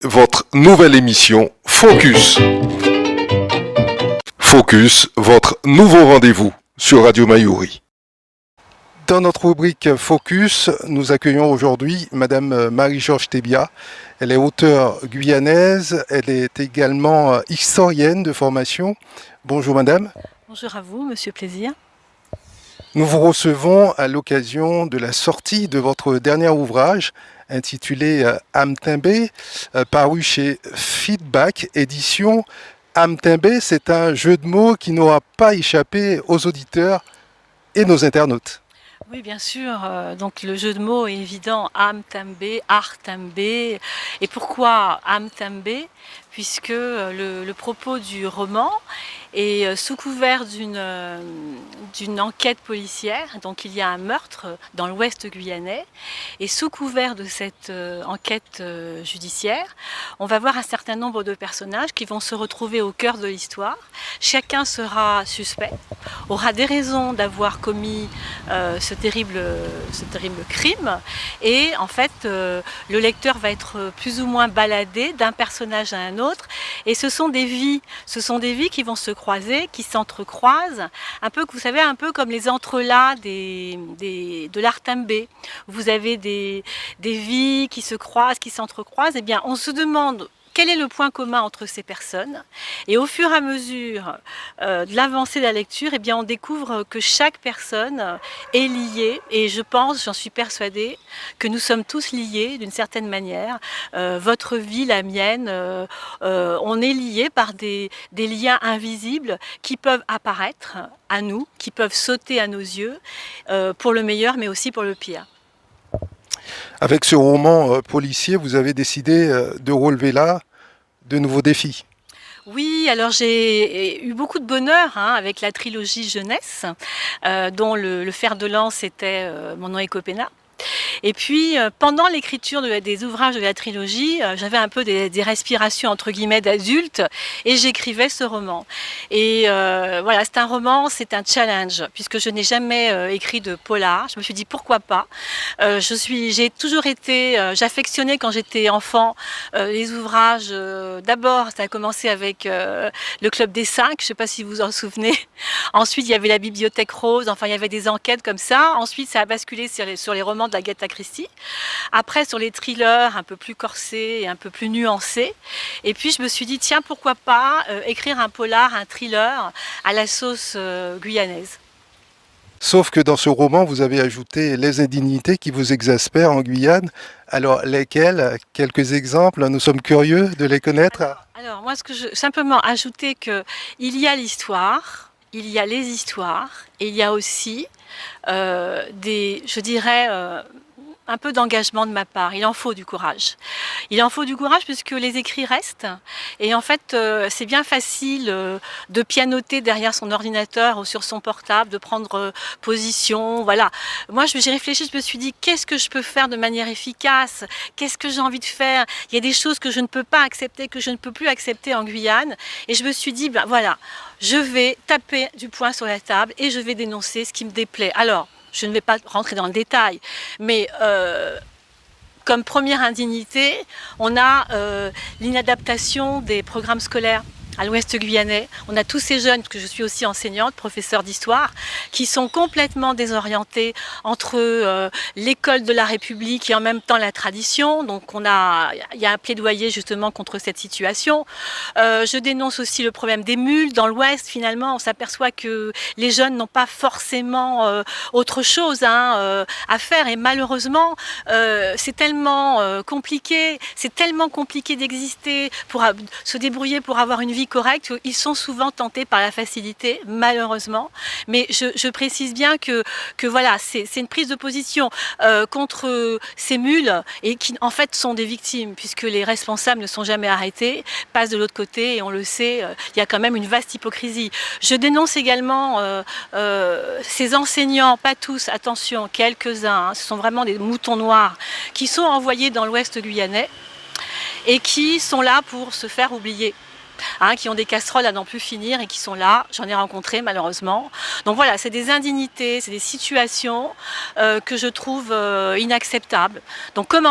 votre nouvelle émission Focus. Focus, votre nouveau rendez-vous sur Radio Mayuri. Dans notre rubrique Focus, nous accueillons aujourd'hui Madame Marie-Georges Tébia. Elle est auteure guyanaise, elle est également historienne de formation. Bonjour Madame. Bonjour à vous, Monsieur Plaisir. Nous vous recevons à l'occasion de la sortie de votre dernier ouvrage intitulé Amtimbé, paru chez Feedback Édition. Amtimbé, c'est un jeu de mots qui n'aura pas échappé aux auditeurs et nos internautes. Oui, bien sûr. Donc le jeu de mots est évident. Amtimbé, Artimbé. Et pourquoi Amtimbé ? Puisque le propos du roman est sous couvert d'une enquête policière. Donc il y a un meurtre dans l'ouest guyanais. Et sous couvert de cette enquête judiciaire, on va voir un certain nombre de personnages qui vont se retrouver au cœur de l'histoire. Chacun sera suspect, aura des raisons d'avoir commis ce terrible crime. Et en fait, le lecteur va être plus ou moins baladé d'un personnage à un autre. Et ce sont des vies qui vont se croiser, qui s'entrecroisent, un peu, vous savez, un peu comme les entrelacs de l'Artimbé. Vous avez des vies qui se croisent, qui s'entrecroisent. Eh bien, on se demande quel est le point commun entre ces personnes. Et au fur et à mesure de l'avancée de la lecture, eh bien, on découvre que chaque personne est liée. Et je pense, j'en suis persuadée, que nous sommes tous liés d'une certaine manière. Votre vie, la mienne, on est liés par des liens invisibles qui peuvent apparaître à nous, qui peuvent sauter à nos yeux, pour le meilleur, mais aussi pour le pire. Avec ce roman policier, vous avez décidé de relever là de nouveaux défis. Oui, alors j'ai eu beaucoup de bonheur avec la trilogie jeunesse, dont le fer de lance était Mon nom est Copena. Et puis, pendant l'écriture des ouvrages de la trilogie, j'avais un peu des respirations entre guillemets d'adulte et j'écrivais ce roman. Et voilà, c'est un roman, c'est un challenge, puisque je n'ai jamais écrit de polar. Je me suis dit pourquoi pas. J'ai toujours été, j'affectionnais quand j'étais enfant les ouvrages. D'abord, ça a commencé avec le Club des 5, je ne sais pas si vous vous en souvenez. Ensuite, il y avait la Bibliothèque Rose, enfin, il y avait des enquêtes comme ça. Ensuite, ça a basculé sur les romans d'Agatha Christie. Après, sur les thrillers un peu plus corsés et un peu plus nuancés. Et puis, je me suis dit, tiens, pourquoi pas écrire un polar, un thriller à la sauce guyanaise. Sauf que dans ce roman, vous avez ajouté les indignités qui vous exaspèrent en Guyane. Alors, lesquelles? Quelques exemples, nous sommes curieux de les connaître. Alors moi, simplement ajouter qu'il y a l'histoire, il y a les histoires, et il y a aussi je dirais, un peu d'engagement de ma part. Il en faut du courage. Il en faut du courage puisque les écrits restent. Et en fait, c'est bien facile de pianoter derrière son ordinateur ou sur son portable, de prendre position. Voilà. Moi, j'ai réfléchi, je me suis dit, qu'est-ce que je peux faire de manière efficace? Qu'est-ce que j'ai envie de faire? Il y a des choses que je ne peux pas accepter, que je ne peux plus accepter en Guyane. Et je me suis dit, ben voilà, je vais taper du poing sur la table et je vais dénoncer ce qui me déplaît. Alors, je ne vais pas rentrer dans le détail, mais comme première indignité, on a l'inadaptation des programmes scolaires à l'ouest guyanais. On a tous ces jeunes, parce que je suis aussi enseignante, professeure d'histoire, qui sont complètement désorientés entre l'école de la République et en même temps la tradition. Donc il y a un plaidoyer justement contre cette situation. Je dénonce aussi le problème des mules. Dans l'ouest, finalement, on s'aperçoit que les jeunes n'ont pas forcément autre chose à faire. Et malheureusement, c'est tellement compliqué d'exister, pour se débrouiller pour avoir une vie correcte. Ils sont souvent tentés par la facilité, malheureusement. Mais je précise bien que voilà, c'est une prise de position contre ces mules et qui en fait sont des victimes, puisque les responsables ne sont jamais arrêtés, passent de l'autre côté et on le sait, il y a quand même une vaste hypocrisie. Je dénonce également ces enseignants, pas tous, attention, quelques-uns, ce sont vraiment des moutons noirs qui sont envoyés dans l'ouest guyanais et qui sont là pour se faire oublier. Qui ont des casseroles à n'en plus finir et qui sont là, j'en ai rencontré malheureusement. Donc voilà, c'est des indignités, c'est des situations que je trouve inacceptables. Donc comment faire ?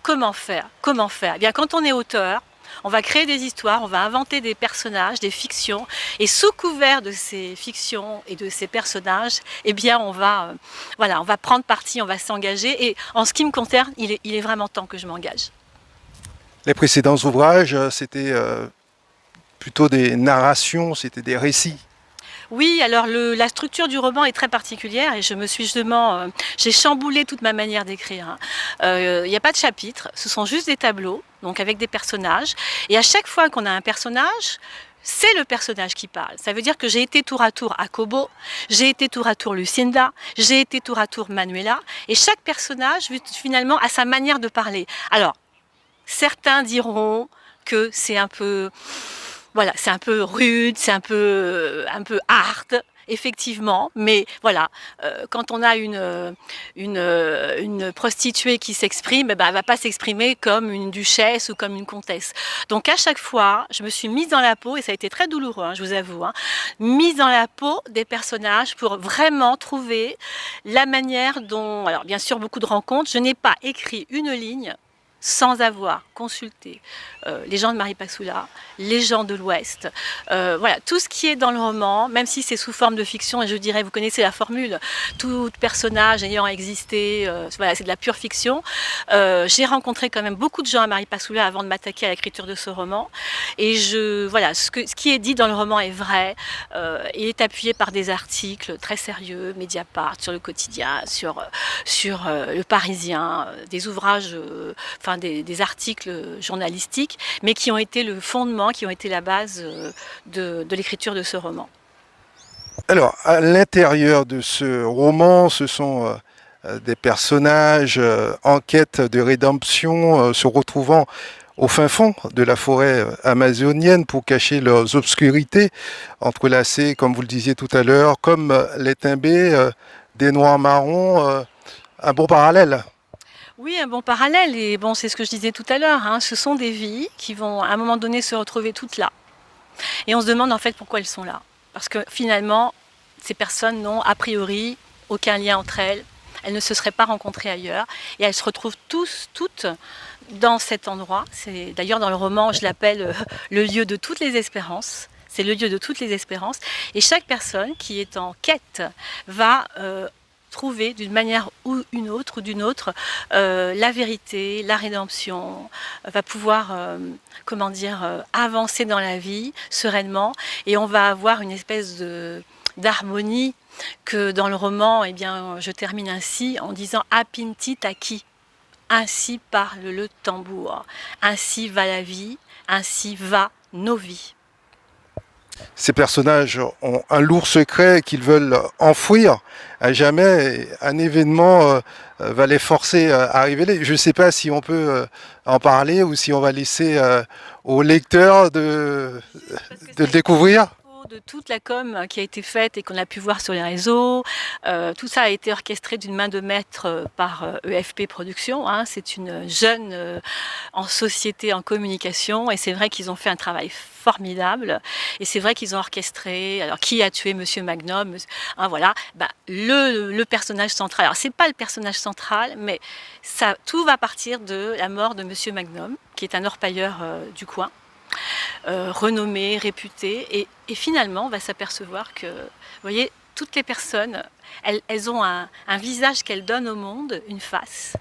comment faire? Comment faire? Eh bien, quand on est auteur, on va créer des histoires, on va inventer des personnages, des fictions, et sous couvert de ces fictions et de ces personnages, eh bien, voilà, on va prendre parti, on va s'engager. Et en ce qui me concerne, il est vraiment temps que je m'engage. Les précédents ouvrages, c'était plutôt des narrations, c'était des récits. Oui, alors la structure du roman est très particulière et je me suis justement, j'ai chamboulé toute ma manière d'écrire. Il n'y a pas de chapitres, ce sont juste des tableaux, donc avec des personnages. Et à chaque fois qu'on a un personnage, c'est le personnage qui parle. Ça veut dire que j'ai été tour à tour Akobo, j'ai été tour à tour Lucinda, j'ai été tour à tour Manuela, et chaque personnage finalement a sa manière de parler. Alors, certains diront que c'est un peu, voilà, c'est un peu rude, c'est un peu hard, effectivement, mais voilà, quand on a une prostituée qui s'exprime, eh ben, elle ne va pas s'exprimer comme une duchesse ou comme une comtesse. Donc à chaque fois, je me suis mise dans la peau, et ça a été très douloureux, hein, je vous avoue, hein, mise dans la peau des personnages pour vraiment trouver la manière dont, alors bien sûr beaucoup de rencontres, je n'ai pas écrit une ligne sans avoir consulté les gens de Maripasoula, les gens de l'Ouest, voilà, tout ce qui est dans le roman, même si c'est sous forme de fiction, et je dirais, vous connaissez la formule, tout personnage ayant existé, voilà, c'est de la pure fiction. J'ai rencontré quand même beaucoup de gens à Maripasoula avant de m'attaquer à l'écriture de ce roman, et voilà, ce qui est dit dans le roman est vrai, et est appuyé par des articles très sérieux, Mediapart, sur le quotidien, sur le Parisien, des ouvrages, enfin des articles journalistiques, mais qui ont été le fondement, qui ont été la base de l'écriture de ce roman. Alors, à l'intérieur de ce roman, ce sont des personnages en quête de rédemption, se retrouvant au fin fond de la forêt amazonienne pour cacher leurs obscurités, entrelacées, comme vous le disiez tout à l'heure, comme les timbés des noirs marrons, un bon parallèle. Oui, un bon parallèle, et bon, c'est ce que je disais tout à l'heure, hein, ce sont des vies qui vont à un moment donné se retrouver toutes là. Et on se demande en fait pourquoi elles sont là. Parce que finalement, ces personnes n'ont a priori aucun lien entre elles, elles ne se seraient pas rencontrées ailleurs, et elles se retrouvent toutes dans cet endroit. C'est d'ailleurs dans le roman, je l'appelle le lieu de toutes les espérances. C'est le lieu de toutes les espérances. Et chaque personne qui est en quête va trouver d'une manière ou d'une autre la vérité, la rédemption, va pouvoir comment dire, avancer dans la vie sereinement, et on va avoir une espèce d'harmonie que dans le roman, eh bien, je termine ainsi en disant Apinti Taki. Ainsi parle le tambour, ainsi va la vie, ainsi va nos vies. Ces personnages ont un lourd secret qu'ils veulent enfouir à jamais. Un événement va les forcer à révéler. Je ne sais pas si on peut en parler ou si on va laisser au lecteur de le découvrir. De toute la com qui a été faite et qu'on a pu voir sur les réseaux. Tout ça a été orchestré d'une main de maître par EFP Productions. Hein. C'est une jeune en société, en communication, et c'est vrai qu'ils ont fait un travail formidable, et c'est vrai qu'ils ont orchestré, alors qui a tué Monsieur Magnum, hein, voilà, bah, le personnage central. Alors c'est pas le personnage central, mais ça, tout va partir de la mort de Monsieur Magnum, qui est un orpailleur du coin. Renommée, réputée, et finalement on va s'apercevoir que, vous voyez, toutes les personnes, elles ont un visage qu'elles donnent au monde, une face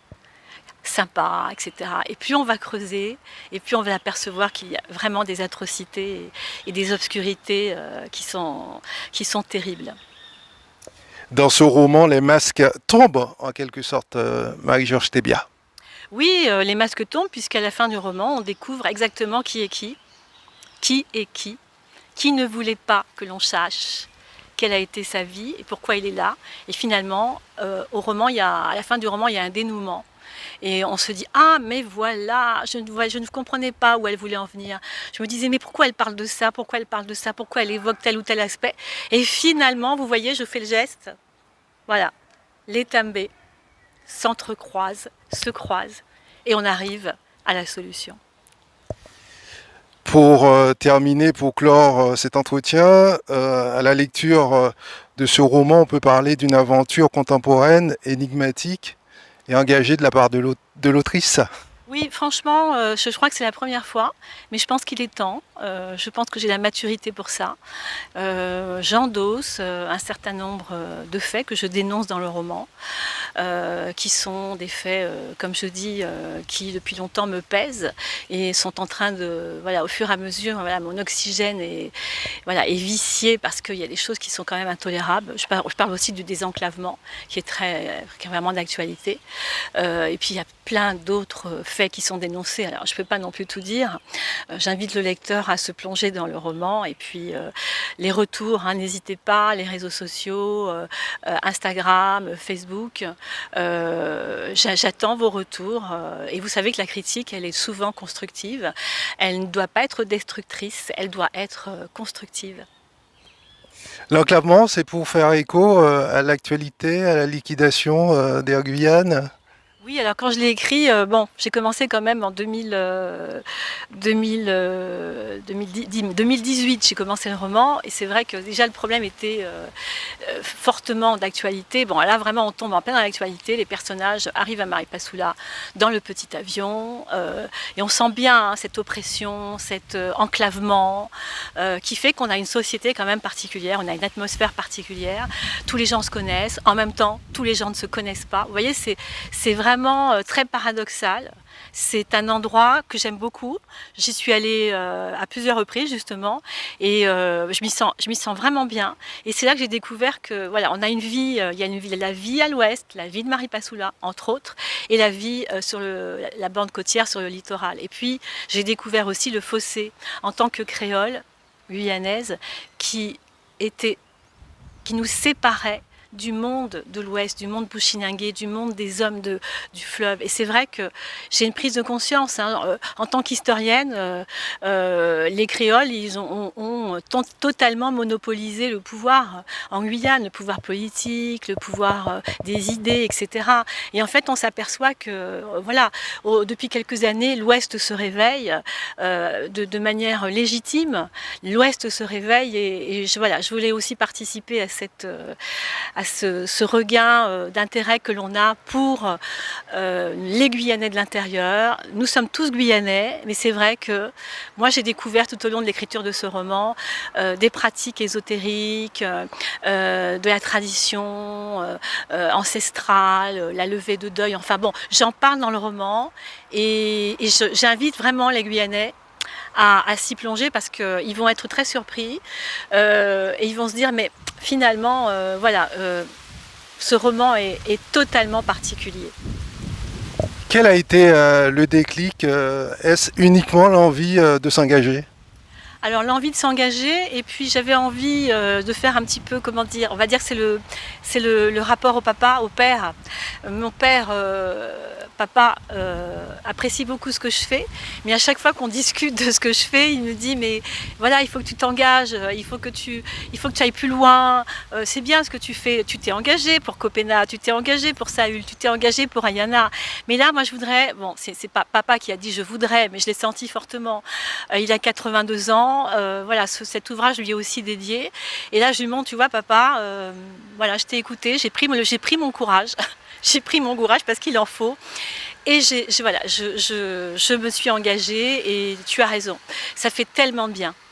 sympa, etc. Et puis on va creuser, et puis on va apercevoir qu'il y a vraiment des atrocités et des obscurités qui sont terribles. Dans ce roman, les masques tombent en quelque sorte, Marie-Georges Thébia. Oui, les masques tombent, puisqu'à la fin du roman, on découvre exactement qui est qui ne voulait pas que l'on sache quelle a été sa vie et pourquoi il est là. Et finalement, à la fin du roman, il y a un dénouement. Et on se dit, ah mais voilà, je ne comprenais pas où elle voulait en venir. Je me disais, mais pourquoi elle parle de ça, pourquoi elle parle de ça, pourquoi elle évoque tel ou tel aspect. Et finalement, vous voyez, je fais le geste, voilà, les tambés s'entrecroisent, se croisent, et on arrive à la solution. Pour terminer, pour clore cet entretien, à la lecture de ce roman, on peut parler d'une aventure contemporaine, énigmatique et engagé de la part de l'autrice. Oui, franchement, je crois que c'est la première fois, mais je pense qu'il est temps. Je pense que j'ai la maturité pour ça. J'endosse un certain nombre de faits que je dénonce dans le roman, qui sont des faits, comme je dis, qui depuis longtemps me pèsent et sont en train de, voilà, au fur et à mesure, voilà, mon oxygène est, voilà, est vicié parce qu'il y a des choses qui sont quand même intolérables. Je parle aussi du désenclavement, qui est vraiment d'actualité. Et puis il y a plein d'autres faits qui sont dénoncés. Alors je ne peux pas non plus tout dire. J'invite le lecteur à se plonger dans le roman et puis les retours, hein, n'hésitez pas, les réseaux sociaux, Instagram, Facebook. J'attends vos retours et vous savez que la critique, elle est souvent constructive. Elle ne doit pas être destructrice, elle doit être constructive. L'enclavement, c'est pour faire écho à l'actualité, à la liquidation d'Air Guyane. Oui, alors quand je l'ai écrit, bon, j'ai commencé quand même en 2018, j'ai commencé le roman, et c'est vrai que déjà le problème était fortement d'actualité. Bon, là vraiment on tombe en plein dans l'actualité, les personnages arrivent à Maripasoula dans le petit avion, et on sent bien hein, cette oppression, cet enclavement, qui fait qu'on a une société quand même particulière, on a une atmosphère particulière, tous les gens se connaissent, en même temps tous les gens ne se connaissent pas. Vous voyez, c'est vraiment très paradoxal. C'est un endroit que j'aime beaucoup. J'y suis allée à plusieurs reprises justement et je m'y sens vraiment bien. Et c'est là que j'ai découvert que voilà, on a une vie, il y a une vie, la vie à l'ouest, la vie de Maripasoula entre autres, et la vie sur la bande côtière, sur le littoral. Et puis j'ai découvert aussi le fossé en tant que créole guyanaise qui nous séparait du monde de l'Ouest, du monde bushiningué, du monde des hommes du fleuve. Et c'est vrai que j'ai une prise de conscience. Hein. En tant qu'historienne, les créoles, ils ont totalement monopolisé le pouvoir en Guyane, le pouvoir politique, le pouvoir des idées, etc. Et en fait, on s'aperçoit que, voilà, depuis quelques années, l'Ouest se réveille de manière légitime. L'Ouest se réveille et voilà, je voulais aussi participer à ce regain d'intérêt que l'on a pour les Guyanais de l'intérieur. Nous sommes tous Guyanais, mais c'est vrai que moi j'ai découvert tout au long de l'écriture de ce roman des pratiques ésotériques, de la tradition ancestrale, la levée de deuil, enfin bon, j'en parle dans le roman et j'invite vraiment les Guyanais à s'y plonger parce qu'ils vont être très surpris et ils vont se dire mais finalement voilà ce roman est totalement particulier. Quel a été le déclic? Est-ce uniquement l'envie de s'engager? Alors l'envie de s'engager et puis j'avais envie de faire un petit peu, comment dire, on va dire que c'est le rapport au papa, au père. Mon père, papa, apprécie beaucoup ce que je fais, mais à chaque fois qu'on discute de ce que je fais, il me dit mais voilà, il faut que tu t'engages, il faut que tu ailles plus loin, c'est bien ce que tu fais, tu t'es engagé pour Copena, tu t'es engagé pour Saül, tu t'es engagé pour Ayana, mais là moi je voudrais, bon c'est pas papa qui a dit je voudrais, mais je l'ai senti fortement, il a 82 ans, voilà, cet ouvrage lui est aussi dédié. Et là, je lui montre, tu vois, papa, voilà, je t'ai écouté, j'ai pris mon courage, j'ai pris mon courage parce qu'il en faut. Et voilà, je me suis engagée et tu as raison. Ça fait tellement de bien.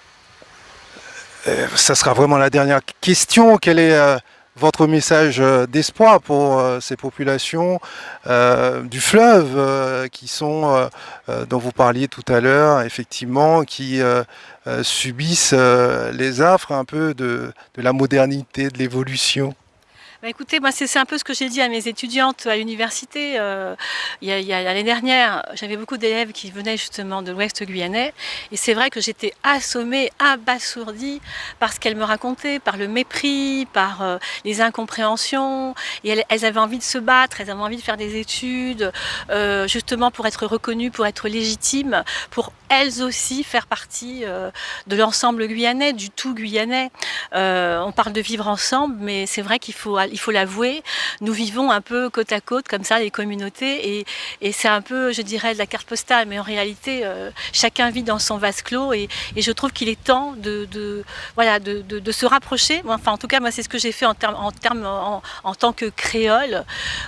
Ça sera vraiment la dernière question. Quel est votre message d'espoir pour ces populations du fleuve qui sont, dont vous parliez tout à l'heure, effectivement, qui subissent les affres un peu de la modernité, de l'évolution? Bah écoutez, moi c'est un peu ce que j'ai dit à mes étudiantes à l'université. L'année dernière, j'avais beaucoup d'élèves qui venaient justement de l'Ouest guyanais. Et c'est vrai que j'étais assommée, abasourdie par ce qu'elles me racontaient, par le mépris, par les incompréhensions. Et elles avaient envie de se battre, elles avaient envie de faire des études, justement pour être reconnues, pour être légitimes, pour elles aussi faire partie de l'ensemble guyanais, du tout guyanais. On parle de vivre ensemble, mais c'est vrai qu'il faut il faut l'avouer, nous vivons un peu côte à côte, comme ça, les communautés, et c'est un peu, je dirais, de la carte postale, mais en réalité, chacun vit dans son vase clos, et je trouve qu'il est temps de se rapprocher. Enfin, en tout cas, moi, c'est ce que j'ai fait en tant que créole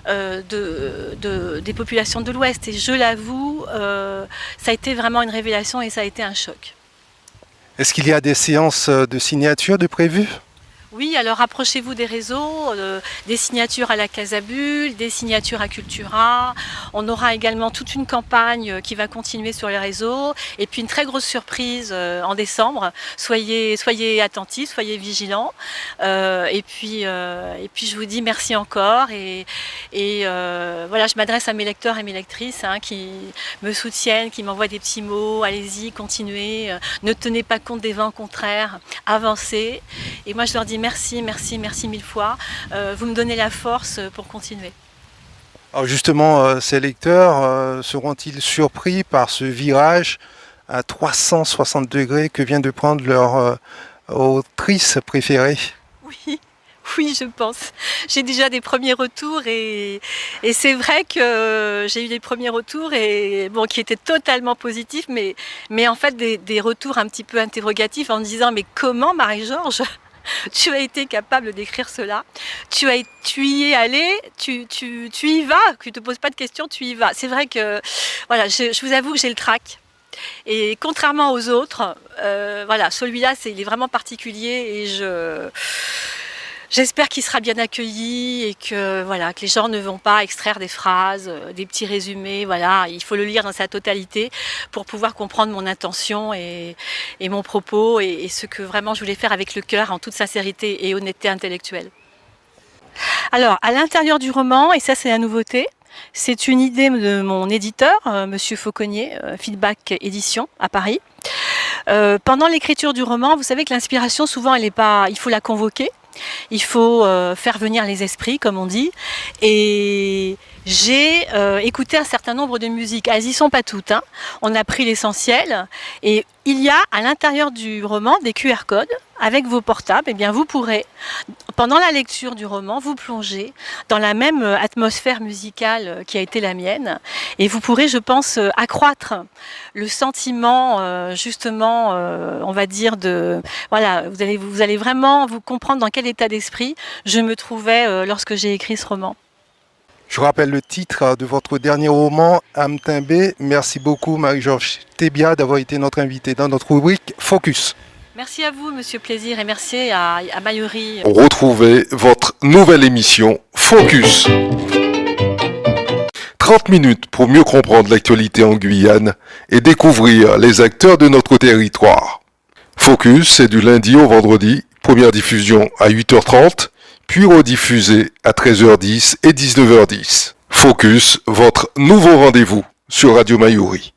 des populations de l'Ouest, et je l'avoue, ça a été vraiment une révélation et ça a été un choc. Est-ce qu'il y a des séances de signature de prévues? Oui, alors rapprochez-vous des réseaux, des signatures à la Casabule, des signatures à Cultura. On aura également toute une campagne qui va continuer sur les réseaux. Et puis une très grosse surprise en décembre. Soyez attentifs, soyez vigilants. Et puis je vous dis merci encore. Et voilà, je m'adresse à mes lecteurs et mes lectrices qui me soutiennent, qui m'envoient des petits mots. Allez-y, continuez. Ne tenez pas compte des vents contraires. Avancez. Et moi, je leur dis merci mille fois. Vous me donnez la force pour continuer. Alors justement, ces lecteurs seront-ils surpris par ce virage à 360 degrés que vient de prendre leur autrice préférée? Oui, je pense. J'ai déjà des premiers retours et c'est vrai que j'ai eu des premiers retours qui étaient totalement positifs, mais en fait des retours un petit peu interrogatifs en me disant mais comment Marie-Georges tu as été capable d'écrire cela, tu y es allé, tu y vas, tu ne te poses pas de questions, tu y vas. C'est vrai que voilà, je vous avoue que j'ai le trac. Et contrairement aux autres, voilà, celui-là, il est vraiment particulier et j'espère qu'il sera bien accueilli et que, voilà, que les gens ne vont pas extraire des phrases, des petits résumés. Voilà, il faut le lire dans sa totalité pour pouvoir comprendre mon intention et mon propos et ce que vraiment je voulais faire avec le cœur en toute sincérité et honnêteté intellectuelle. Alors, à l'intérieur du roman, et ça c'est la nouveauté, c'est une idée de mon éditeur, Monsieur Fauconnier, Feedback Édition à Paris. Pendant l'écriture du roman, vous savez que l'inspiration, souvent, il faut la convoquer. Il faut faire venir les esprits, comme on dit. Et j'ai écouté un certain nombre de musiques. Elles n'y sont pas toutes. On a pris l'essentiel. Et il y a à l'intérieur du roman des QR codes. Avec vos portables, eh bien, vous pourrez, pendant la lecture du roman, vous plonger dans la même atmosphère musicale qui a été la mienne. Et vous pourrez, je pense, accroître le sentiment, justement, on va dire, voilà, vous allez vraiment vous comprendre dans quel état d'esprit je me trouvais lorsque j'ai écrit ce roman. Je rappelle le titre de votre dernier roman, Âme Timbée. Merci beaucoup, Marie-Georges Thébia, d'avoir été notre invitée dans notre rubrique Focus. Merci à vous, Monsieur Plaisir, et merci à Mayuri. Retrouvez votre nouvelle émission Focus. 30 minutes pour mieux comprendre l'actualité en Guyane et découvrir les acteurs de notre territoire. Focus, c'est du lundi au vendredi, première diffusion à 8h30, puis rediffusée à 13h10 et 19h10. Focus, votre nouveau rendez-vous sur Radio Mayuri.